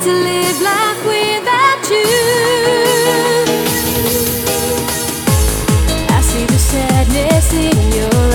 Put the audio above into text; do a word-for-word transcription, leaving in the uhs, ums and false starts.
to live life without you. I see the sadness in your